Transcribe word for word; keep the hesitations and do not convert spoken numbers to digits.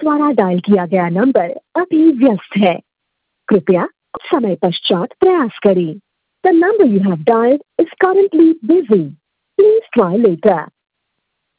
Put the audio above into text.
द्वारा डायल किया गया नंबर अभी व्यस्त है। कृपया कुछ समय पश्चात प्रयास करें। The number you have dialed is currently busy. Please try later.